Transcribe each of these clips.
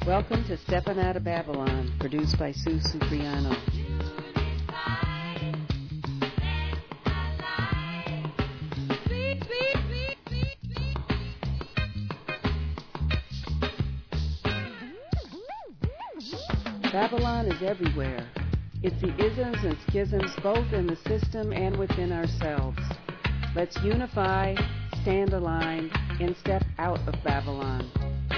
Welcome to Steppin' Out of Babylon, produced by Sue Supriano. Babylon is everywhere. It's the isms and schisms both in the system and within ourselves. Let's unify, stand aligned, and step out of Babylon.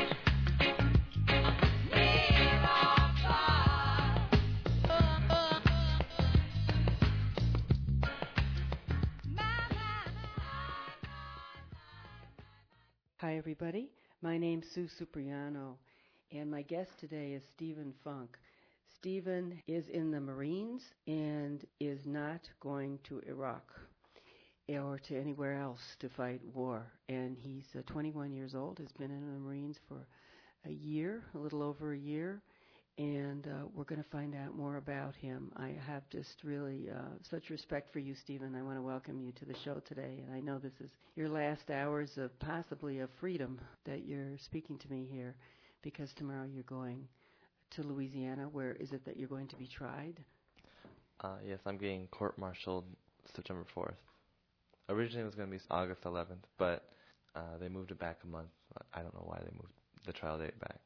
Hi, everybody. My name's Sue Supriano, and my guest today is Stephen Funk. Stephen is in the Marines and is not going to Iraq or to anywhere else to fight war. And he's 21 years old, has been in the Marines for a little over a year, and we're going to find out more about him. I have just really such respect for you, Stephen. I want to welcome you to the show today, and I know this is your last hours of possibly of freedom that you're speaking to me here, because tomorrow you're going to Louisiana. Where is it that you're going to be tried? Yes, I'm getting court-martialed September 4th. Originally it was going to be August 11th, but they moved it back a month. I don't know why they moved the trial date back.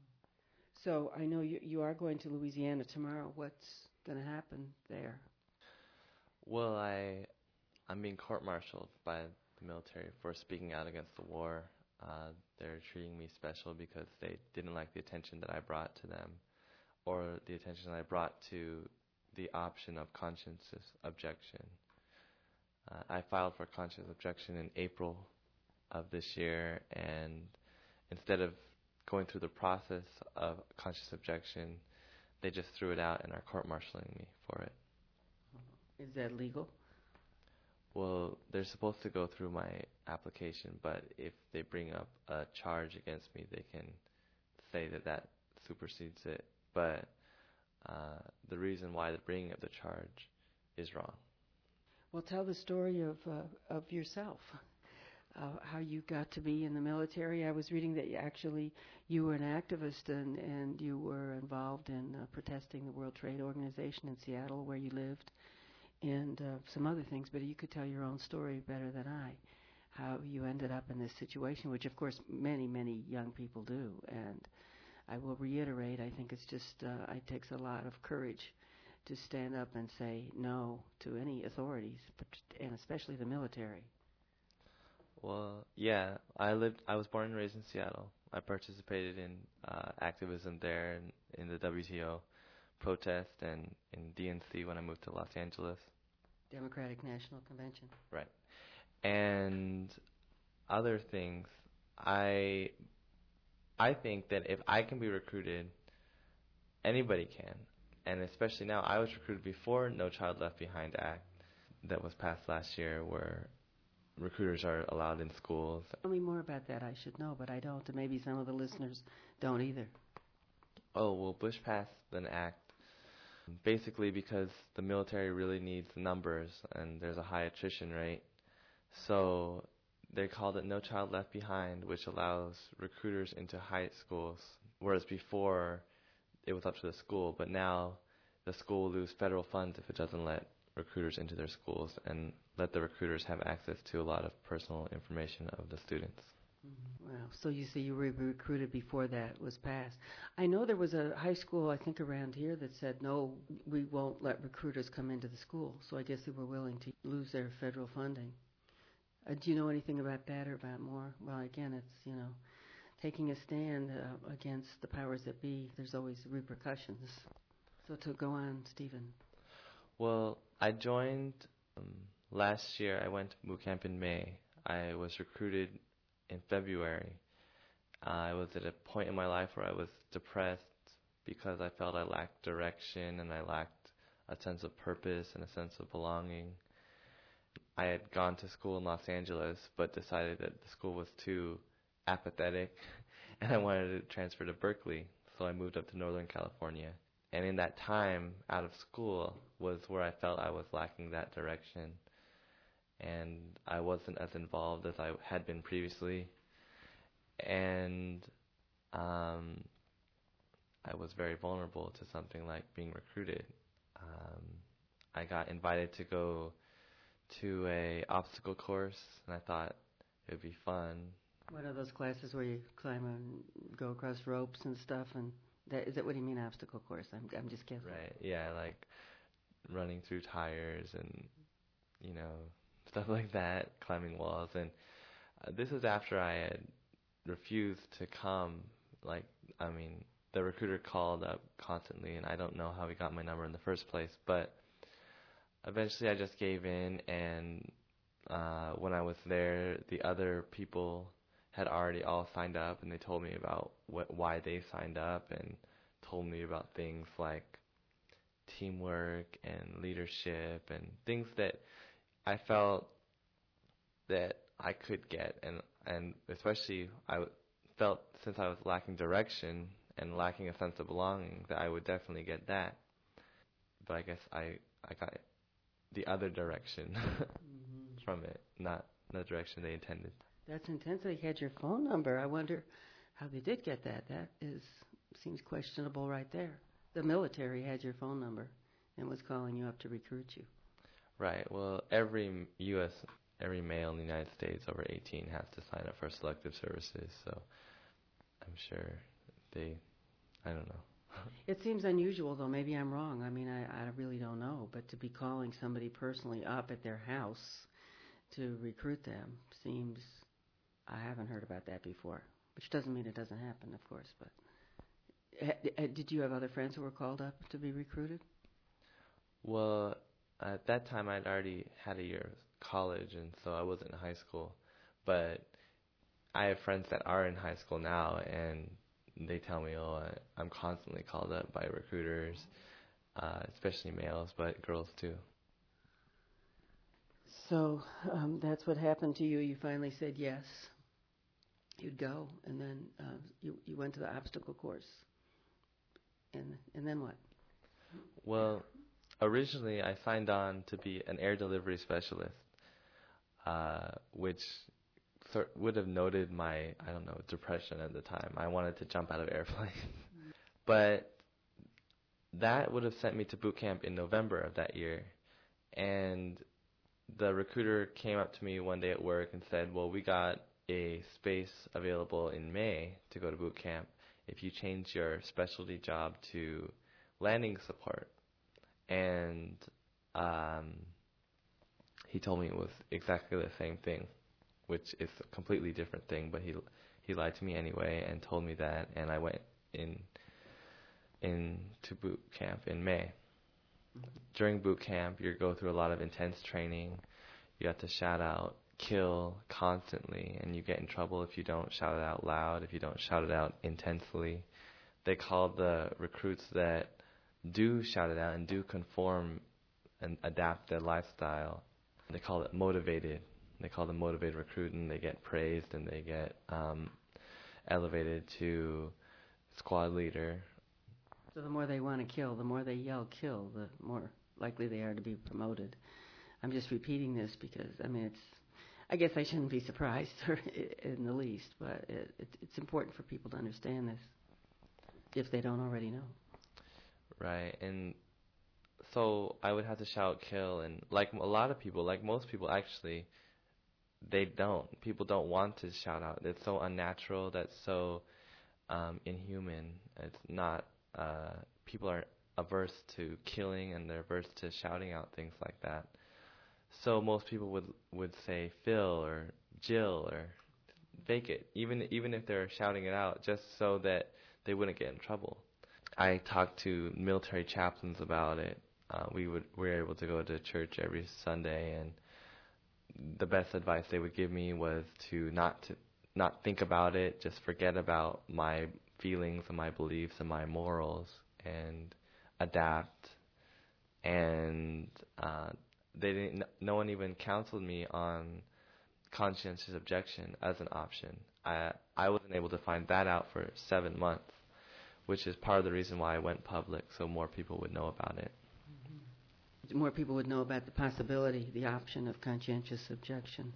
So I know you are going to Louisiana tomorrow. What's going to happen there? Well, I'm being court-martialed by the military for speaking out against the war. They're treating me special because they didn't like the attention that I brought to them, or the attention I brought to the option of conscientious objection. I filed for conscientious objection in April of this year, and instead of going through the process of conscious objection, they just threw it out and are court-martialing me for it. Is that legal? Well, they're supposed to go through my application, but if they bring up a charge against me, they can say that supersedes it. But the reason why they're bringing up the charge is wrong. Well, tell the story of yourself, how you got to be in the military. I was reading that you were an activist and you were involved in protesting the World Trade Organization in Seattle, where you lived, and some other things, but you could tell your own story better than I, how you ended up in this situation, which of course many, many young people do. And I will reiterate, I think it's just, it takes a lot of courage to stand up and say no to any authorities, and especially the military. Well, yeah, I was born and raised in Seattle. I participated in activism there in the WTO protest and in DNC when I moved to Los Angeles. Democratic National Convention. Right. And other things, I think that if I can be recruited, anybody can. And especially now, I was recruited before No Child Left Behind Act that was passed last year, where recruiters are allowed in schools. Tell me more about that. I should know, but I don't, and maybe some of the listeners don't either. Oh, well, Bush passed an act basically because the military really needs numbers and there's a high attrition rate. So they called it No Child Left Behind, which allows recruiters into high schools, whereas before it was up to the school, but now the school will lose federal funds if it doesn't let recruiters into their schools and let the recruiters have access to a lot of personal information of the students. Wow. So you say you were recruited before that was passed. I know there was a high school, I think, around here that said, no, we won't let recruiters come into the school. So I guess they were willing to lose their federal funding. Do you know anything about that or about more? Well, again, it's, taking a stand against the powers that be. There's always repercussions. So to go on, Stephen. Well, I joined last year. I went to boot camp in May. I was recruited in February. I was at a point in my life where I was depressed because I felt I lacked direction and I lacked a sense of purpose and a sense of belonging. I had gone to school in Los Angeles but decided that the school was too apathetic and I wanted to transfer to Berkeley, so I moved up to Northern California. And in that time out of school was where I felt I was lacking that direction. And I wasn't as involved as I had been previously. And I was very vulnerable to something like being recruited. Um, I got invited to go to a obstacle course, and I thought it would be fun. What are those classes where you climb and go across ropes and stuff? And is that what you mean, obstacle course? I'm just guessing. Right, yeah, like running through tires and, stuff like that, climbing walls. And this was after I had refused to come. The recruiter called up constantly, and I don't know how he got my number in the first place, but eventually I just gave in, and when I was there, the other people had already all signed up, and they told me about why they signed up, and told me about things like teamwork and leadership and things that I felt that I could get, and especially I felt, since I was lacking direction and lacking a sense of belonging, that I would definitely get that. But I guess I got the other direction from it, not the direction they intended. That's intense. They had your phone number. I wonder how they did get that. That seems questionable right there. The military had your phone number and was calling you up to recruit you. Right. Well, every male in the United States over 18 has to sign up for selective services, so I'm sure I don't know. It seems unusual, though. Maybe I'm wrong. I mean, I really don't know. But to be calling somebody personally up at their house to recruit them seems, I haven't heard about that before, which doesn't mean it doesn't happen, of course. But did you have other friends who were called up to be recruited? Well, at that time I'd already had a year of college, and so I wasn't in high school. But I have friends that are in high school now, and they tell me, I'm constantly called up by recruiters, especially males, but girls too. So that's what happened to you. You finally said yes. You'd go, and then you went to the obstacle course. And then what? Well, originally I signed on to be an air delivery specialist, which would have noted my, depression at the time. I wanted to jump out of airplanes. But that would have sent me to boot camp in November of that year. And the recruiter came up to me one day at work and said, well, we got a space available in May to go to boot camp if you change your specialty job to landing support. And he told me it was exactly the same thing, which is a completely different thing, but he lied to me anyway and told me that, and I went into boot camp in May. During boot camp, you go through a lot of intense training. You have to shout out kill constantly, and you get in trouble if you don't shout it out loud, if you don't shout it out intensely. They call the recruits that do shout it out and do conform and adapt their lifestyle, they call it motivated. They call them motivated recruit, and they get praised, and they get elevated to squad leader. So the more they want to kill, the more they yell kill, the more likely they are to be promoted. I'm just repeating this because, I guess I shouldn't be surprised in the least, but it's important for people to understand this if they don't already know. Right, and so I would have to shout kill, and like a lot of people, like most people actually, people don't want to shout out. It's so unnatural, that's so inhuman. It's not, people are averse to killing, and they're averse to shouting out things like that. So most people would say Phil or Jill or fake it, even if they're shouting it out, just so that they wouldn't get in trouble. I talked to military chaplains about it. We were able to go to church every Sunday, and the best advice they would give me was to not think about it, just forget about my feelings and my beliefs and my morals, and adapt. And no one even counseled me on conscientious objection as an option. I wasn't able to find that out for 7 months, which is part of the reason why I went public, so more people would know about it. More people would know about the possibility, the option of conscientious objection.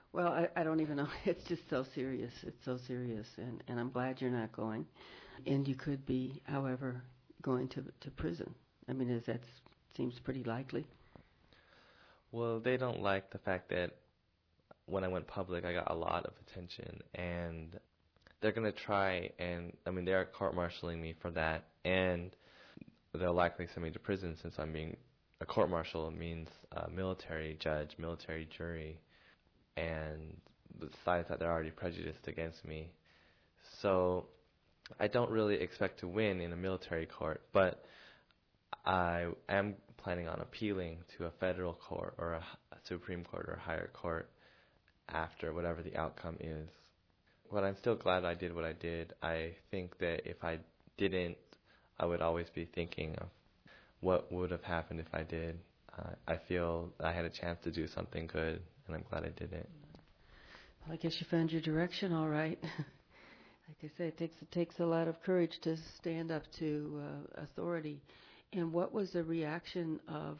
Well, I don't even know. It's just so serious. It's so serious, and I'm glad you're not going. And you could be, however, going to prison. I mean, that seems pretty likely. Well, they don't like the fact that when I went public, I got a lot of attention, and they're going to try and, I mean, they are court-martialing me for that, and they'll likely send me to prison since I'm being, a court-martial means a military judge, military jury, and besides that, they're already prejudiced against me. So I don't really expect to win in a military court, but I am planning on appealing to a federal court or a Supreme Court or a higher court after whatever the outcome is. But I'm still glad I did what I did. I think that if I didn't, I would always be thinking of what would have happened if I did. I feel I had a chance to do something good, and I'm glad I did it. Well, I guess you found your direction all right. Like I say, it takes a lot of courage to stand up to authority. And what was the reaction of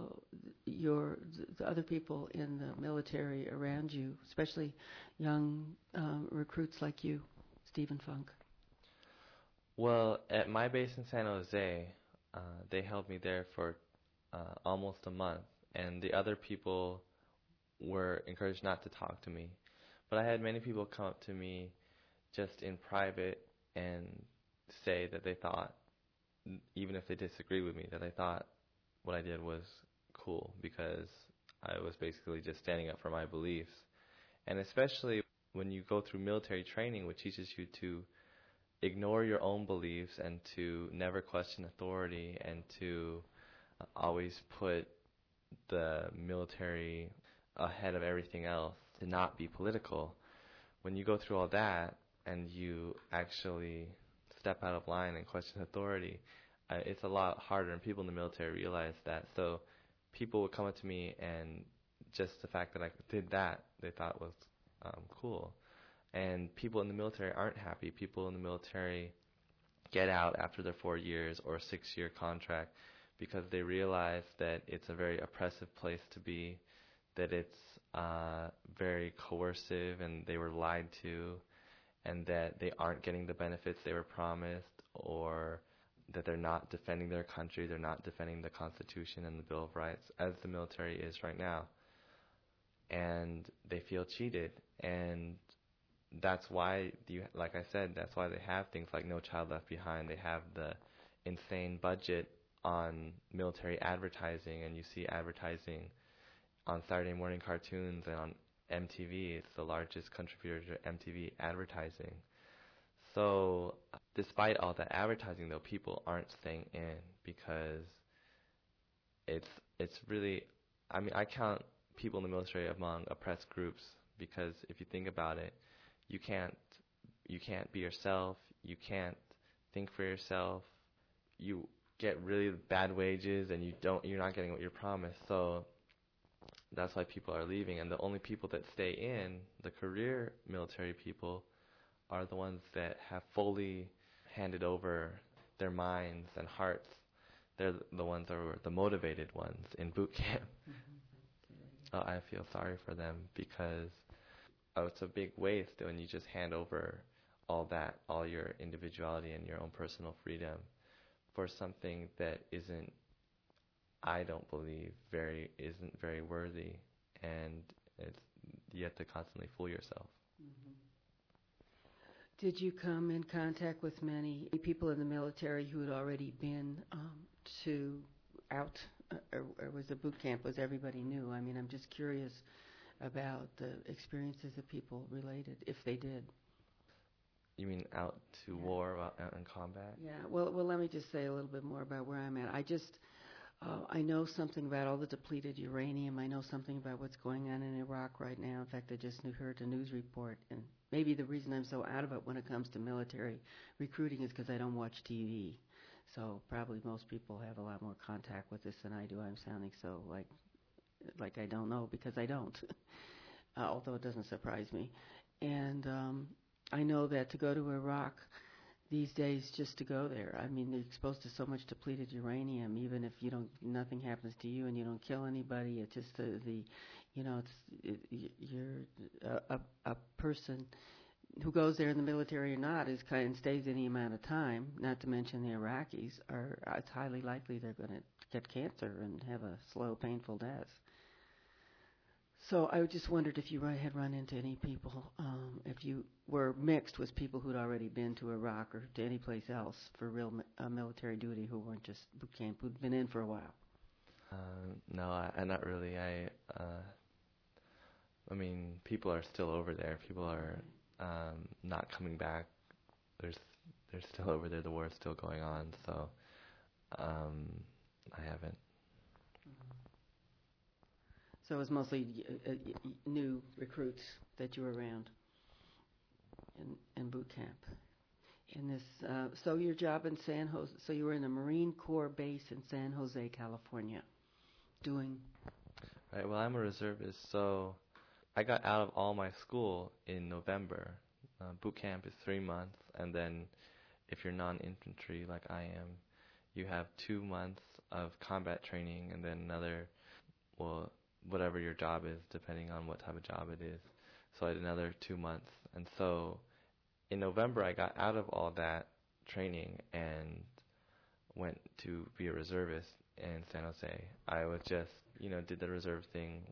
the other people in the military around you, especially young recruits like you, Stephen Funk? Well, at my base in San Jose, they held me there for almost a month, and the other people were encouraged not to talk to me. But I had many people come up to me just in private and say that they thought, even if they disagreed with me, that I thought what I did was cool because I was basically just standing up for my beliefs. And especially when you go through military training, which teaches you to ignore your own beliefs and to never question authority and to always put the military ahead of everything else, to not be political. When you go through all that and you actually step out of line and question authority, it's a lot harder, and people in the military realize that. So people would come up to me, and just the fact that I did that, they thought was cool. And people in the military aren't happy. People in the military get out after their 4 years or a 6-year contract because they realize that it's a very oppressive place to be, that it's very coercive and they were lied to, and that they aren't getting the benefits they were promised, or that they're not defending their country, they're not defending the Constitution and the Bill of Rights, as the military is right now. And they feel cheated, and that's why, like I said, that's why they have things like No Child Left Behind. They have the insane budget on military advertising, and you see advertising on Saturday morning cartoons and on MTV. It's the largest contributor to MTV advertising. So despite all that advertising, though, people aren't staying in because it's really, I mean, I count people in the military among oppressed groups because if you think about it, you can't be yourself, you can't think for yourself, you get really bad wages, and you're not getting what you're promised. So that's why people are leaving, and the only people that stay in, the career military people, are the ones that have fully handed over their minds and hearts. They're the ones that are the motivated ones in boot camp. I feel sorry for them because it's a big waste when you just hand over all that, all your individuality and your own personal freedom for something that isn't, I don't believe, isn't very worthy, and you have to constantly fool yourself. Mm-hmm. Did you come in contact with many people in the military who had already been or was the boot camp, was everybody new? I mean, I'm just curious about the experiences that people related, if they did. You mean out to war, out in combat? Yeah, well, let me just say a little bit more about where I'm at. I know something about all the depleted uranium. I know something about what's going on in Iraq right now. In fact, I just heard a news report, and maybe the reason I'm so out of it when it comes to military recruiting is because I don't watch TV. So probably most people have a lot more contact with this than I do. I'm sounding so like I don't know because I don't, although it doesn't surprise me. And I know that to go to Iraq these days, just to go there, I mean, they're exposed to so much depleted uranium. Even if nothing happens to you and you don't kill anybody, it's just the You're a person who goes there in the military or not is kind of stays any amount of time. Not to mention the Iraqis are. It's highly likely they're going to get cancer and have a slow, painful death. So I just wondered if you had run into any people, if you were mixed with people who'd already been to Iraq or to any place else for real military duty who weren't just boot camp, who'd been in for a while. No, I not really. I mean, people are still over there. People are not coming back. They're still over there. The war is still going on. So I haven't. So it was mostly new recruits that you were around in boot camp. In this, so your job in San Jose. So you were in a Marine Corps base in San Jose, California, doing. Right. Well, I'm a reservist, so I got out of all my school in November. Boot camp is 3 months, and then if you're non-infantry like I am, you have 2 months of combat training, and then another, well, whatever your job is, depending on what type of job it is. So I had another 2 months, and so in November I got out of all that training and went to be a reservist in San Jose. I was just, did the reserve thing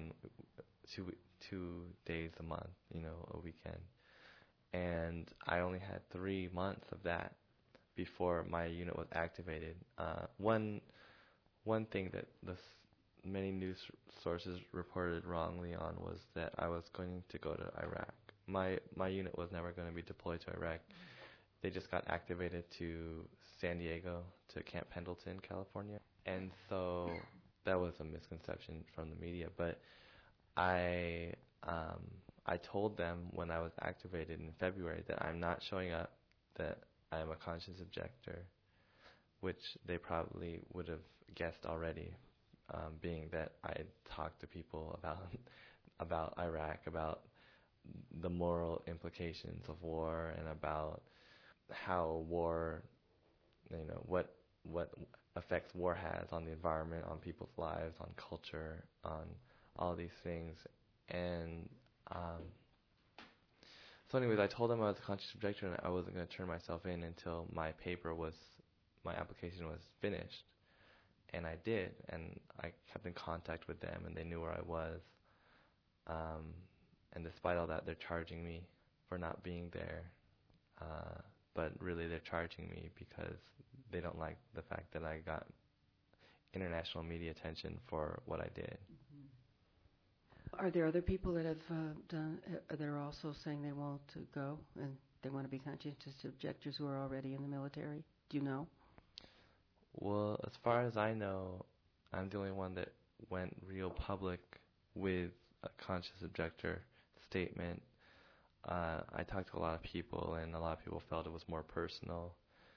2 days a month, a weekend. And I only had 3 months of that before my unit was activated. One thing that many news sources reported wrongly on was that I was going to go to Iraq. My unit was never going to be deployed to Iraq. They just got activated to San Diego, to Camp Pendleton, California. And so that was a misconception from the media. But I told them when I was activated in February that I'm not showing up, that I am a conscious objector, which they probably would have guessed already, being that I had talked to people about Iraq, about the moral implications of war, and about how war, what effects war has on the environment, on people's lives, on culture, on all these things. And so anyways, I told them I was a conscious objector and I wasn't going to turn myself in until my application was finished. And I did, and I kept in contact with them, and they knew where I was. And despite all that, they're charging me for not being there. But really, they're charging me because they don't like the fact that I got international media attention for what I did. Are there other people that have they're also saying they want to go and they want to be conscientious objectors who are already in the military? Do you know? Well, as far as I know, I'm the only one that went real public with a conscious objector statement. I talked to a lot of people, and a lot of people felt it was more personal,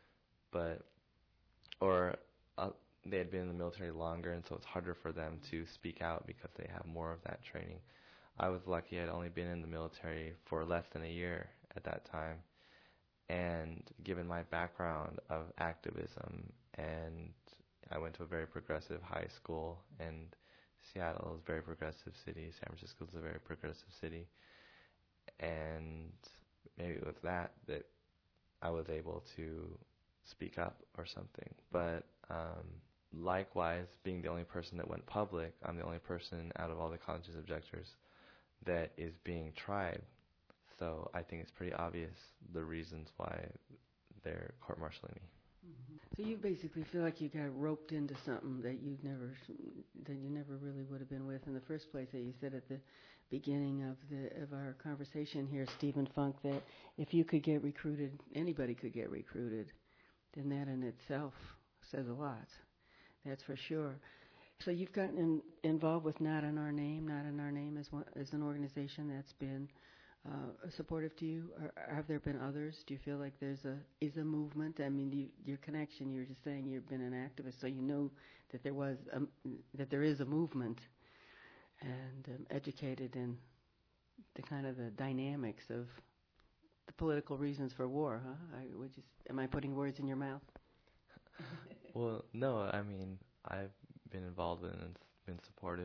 or they had been in the military longer, and so it's harder for them to speak out because they have more of that training. I was lucky I'd only been in the military for less than a year at that time, and given my background of activism, and I went to a very progressive high school, and Seattle is a very progressive city, San Francisco is a very progressive city, and maybe it was that I was able to speak up or something. But likewise, being the only person that went public, I'm the only person out of all the conscious objectors that is being tried. So I think it's pretty obvious the reasons why they're court-martialing me. So you basically feel like you got roped into something that you never really would have been with in the first place. That you said at the beginning of our conversation here, Stephen Funk, that if you could get recruited, anybody could get recruited, then that in itself says a lot. That's for sure. So you've gotten involved with Not in Our Name. Not in Our Name is an organization that's been supportive to you. Or have there been others? Do you feel like is a movement? I mean, your connection. You were just saying you've been an activist, so you know that there is a movement, and educated in the kind of the dynamics of the political reasons for war. Huh? Am I putting words in your mouth? Well, no. I mean, I've been involved in and been supported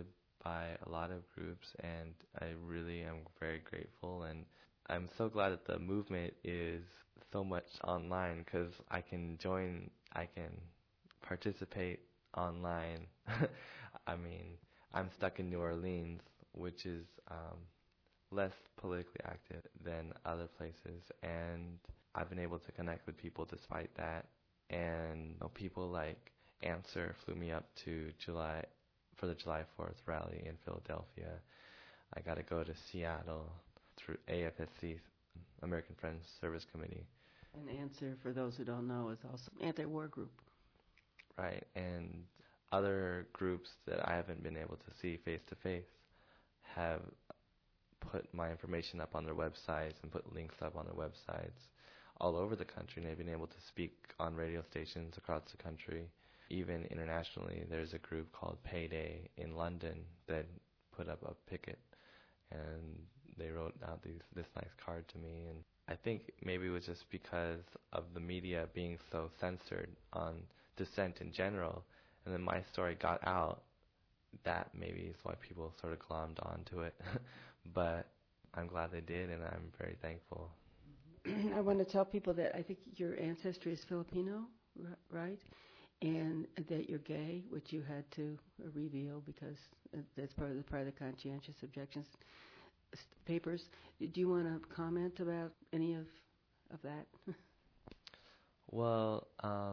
by a lot of groups, and I really am very grateful. And I'm so glad that the movement is so much online because I can join, I can participate online. I mean, I'm stuck in New Orleans, which is less politically active than other places, and I've been able to connect with people despite that. And people like Answer flew me up to July for the July 4th rally in Philadelphia. I got to go to Seattle through AFSC, American Friends Service Committee. And Answer, for those who don't know, is also an anti-war group. Right, and other groups that I haven't been able to see face to face have put my information up on their websites and put links up on their websites all over the country, and they've been able to speak on radio stations across the country. Even internationally, there's a group called Payday in London that put up a picket, and they wrote out this nice card to me. And I think maybe it was just because of the media being so censored on dissent in general, and then my story got out, that maybe is why people sort of glommed onto it. But I'm glad they did, and I'm very thankful. I want to tell people that I think your ancestry is Filipino, right? And that you're gay, which you had to reveal because that's part of the conscientious objections papers. Do you want to comment about any of that? Well,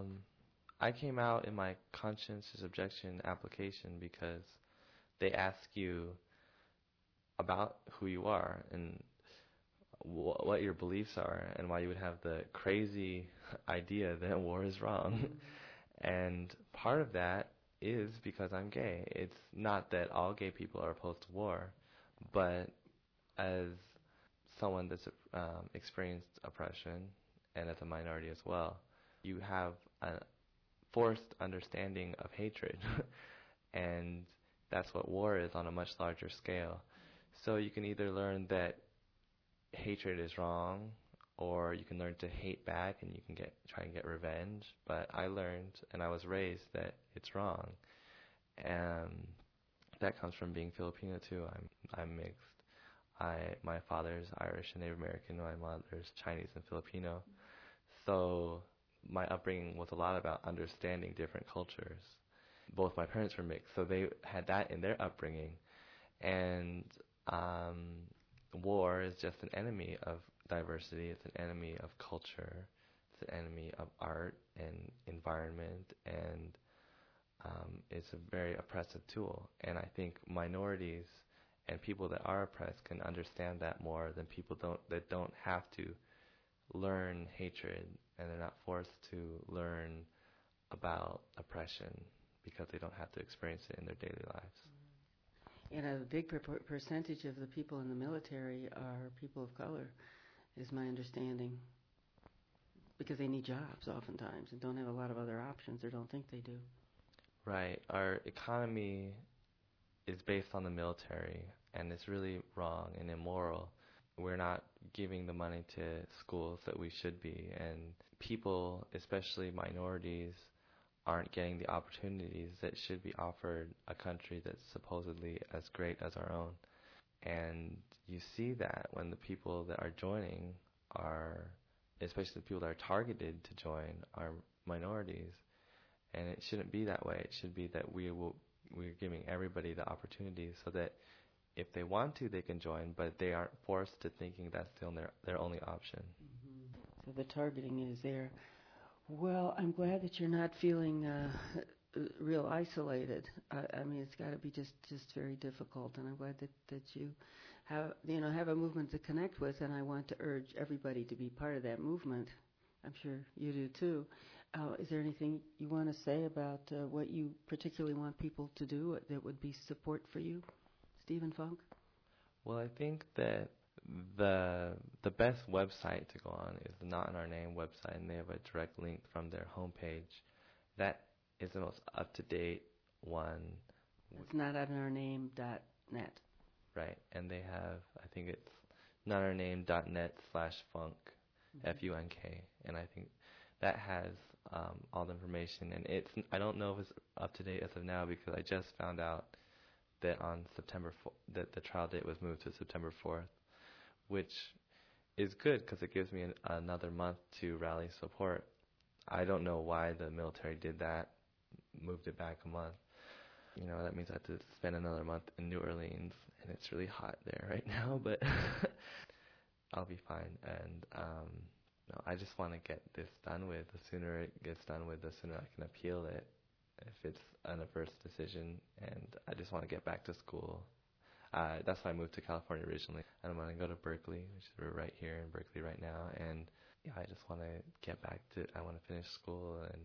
I came out in my conscientious objection application because they ask you about who you are and what your beliefs are and why you would have the crazy idea that war is wrong. And part of that is because I'm gay. It's not that all gay people are opposed to war, but as someone that's experienced oppression and as a minority as well, you have a forced understanding of hatred. And that's what war is on a much larger scale. So you can either learn that hatred is wrong, or you can learn to hate back and you can try and get revenge. But I learned and I was raised that it's wrong. And that comes from being Filipino too. I'm mixed. My father's Irish and Native American, my mother's Chinese and Filipino. So my upbringing was a lot about understanding different cultures. Both my parents were mixed, so they had that in their upbringing. And war is just an enemy of diversity. It's an enemy of culture. It's an enemy of art and environment, and it's a very oppressive tool. And I think minorities and people that are oppressed can understand that more than people that don't have to learn hatred, and they're not forced to learn about oppression because they don't have to experience it in their daily lives. And a big percentage of the people in the military are people of color, is my understanding, because they need jobs oftentimes and don't have a lot of other options, or don't think they do. Right. Our economy is based on the military, and it's really wrong and immoral. We're not giving the money to schools that we should be, and people, especially minorities, aren't getting the opportunities that should be offered a country that's supposedly as great as our own. And you see that when the people that are joining are, especially the people that are targeted to join, are minorities. And it shouldn't be that way. It should be that we're giving everybody the opportunities so that if they want to, they can join, but they aren't forced to thinking that's their only option. Mm-hmm. So the targeting is there. Well, I'm glad that you're not feeling real isolated. I mean, it's got to be just very difficult, and I'm glad that you have a movement to connect with, and I want to urge everybody to be part of that movement. I'm sure you do too. Is there anything you want to say about what you particularly want people to do that would be support for you, Stephen Funk? Well, I think that the best website to go on is the Not in Our Name website, and they have a direct link from their homepage. That is the most up-to-date one. It's notinourname.net. Right, and they have, I think it's notinourname.net/funk, F-U-N-K, and I think that has all the information. And I don't know if it's up-to-date as of now because I just found out that on that the trial date was moved to September 4th, which is good because it gives me another month to rally support. I don't know why the military did that, moved it back a month. That means I have to spend another month in New Orleans, and it's really hot there right now, but I'll be fine. And I just want to get this done with. The sooner it gets done with, the sooner I can appeal it if it's an adverse decision, and I just want to get back to school. That's why I moved to California originally. And I'm going to go to Berkeley, which is right here in Berkeley right now, and I just want to get back to, I want to finish school, and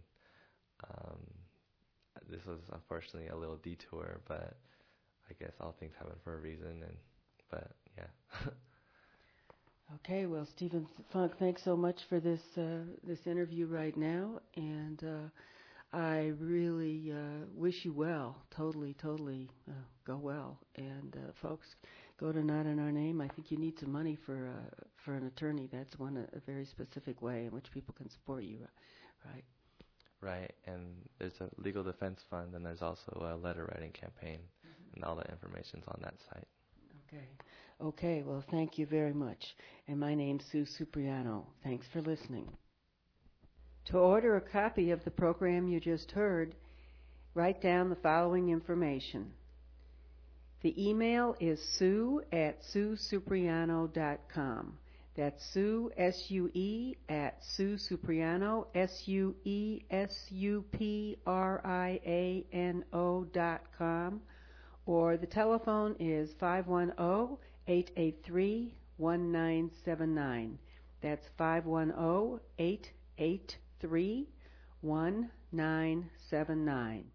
this was unfortunately a little detour, but I guess all things happen for a reason, but yeah. Okay, well, Stephen Funk, thanks so much for this interview right now, and I really wish you well, totally go well. And folks, go to Not in Our Name. I think you need some money for an attorney. That's a very specific way in which people can support you, right? Right, and there's a legal defense fund, and there's also a letter writing campaign, and all that information's on that site. Okay, well, thank you very much. And my name's Sue Cipriano. Thanks for listening. To order a copy of the program you just heard, write down the following information. The email is sue@suecipriano.com. That's Sue, S-U-E, at Sue Cipriano, SUESUPRIANO.com. Or the telephone is 510-883-1979. That's 510-883-1979.